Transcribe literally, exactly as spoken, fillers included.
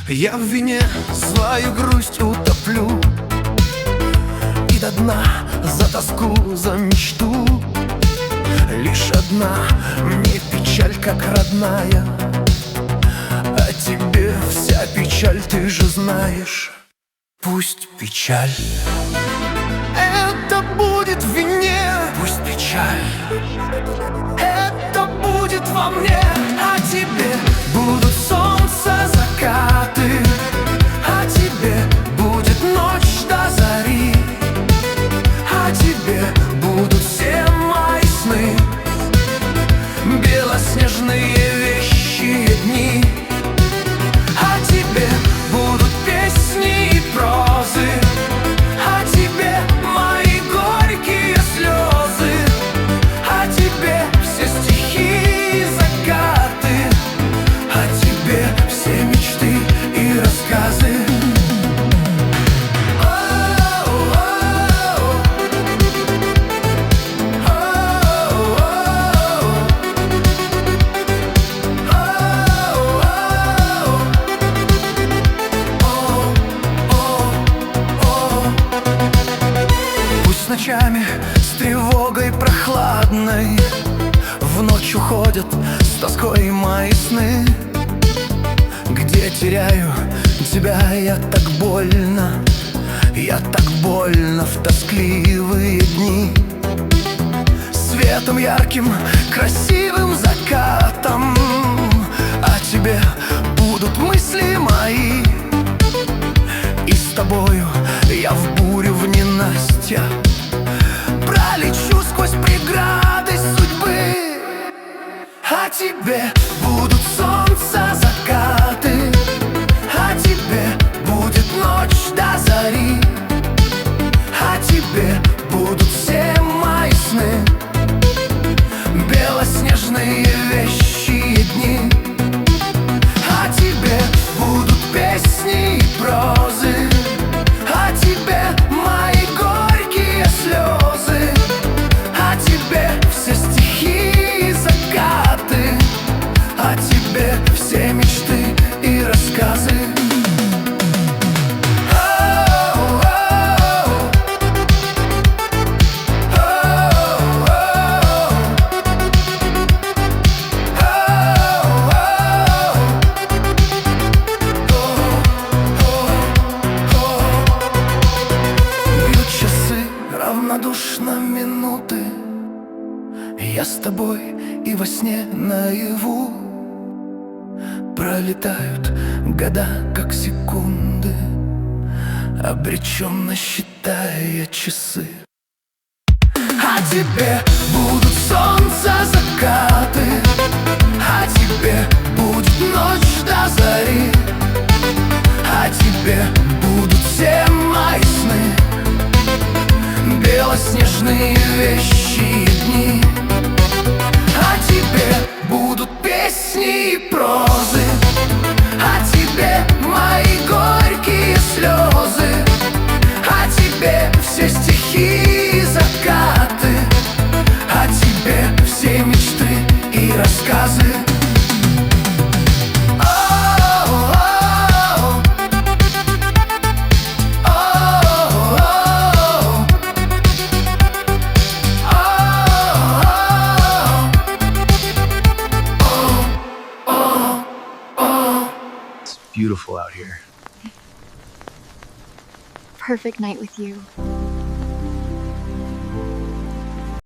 Я в вине свою грусть утоплю и до дна за тоску, за мечту. Лишь одна мне печаль как родная, а тебе вся печаль, ты же знаешь. Пусть печаль это будет в вине, пусть печаль это будет во мне, а тебе будут солнце, закаты, а тебе будет ночь до зари, а тебе будут все мои сны, белоснежные вещи дни, а тебе будут песни и прозы, а тебе мои горькие слезы, а тебе все стихи и закаты, а тебе все мечты и рассказы. Ночами с тревогой прохладной в ночь уходят с тоской мои сны, где теряю тебя я так больно, я так больно в тоскливые дни. Светом ярким, красивым закатом о тебе будут мысли мои, и с тобою я в бурю, в ненастья пролечу сквозь преграды судьбы, а тебе будут солнце, закаты, а тебе будет ночь до зари, а тебе будут все мои сны, белоснежные вещи дни, а тебе будут песни и прозы, а тебе мои горькие слезы, а тебе все стихи и закаты, а тебе все мечты и рассказы. Равнодушно минуты, я с тобой и во сне наяву. Пролетают года, как секунды, обреченно считая часы. А тебе будут солнце, закаты, а тебе будет ночь до зари, а тебе будут все мои сны, белоснежные вещи дни, а тебе будут песни и прозы, а тебе мои горькие слезы, а тебе все стихи и закаты, а тебе все мечты и рассказы. Beautiful out here. Perfect night with you.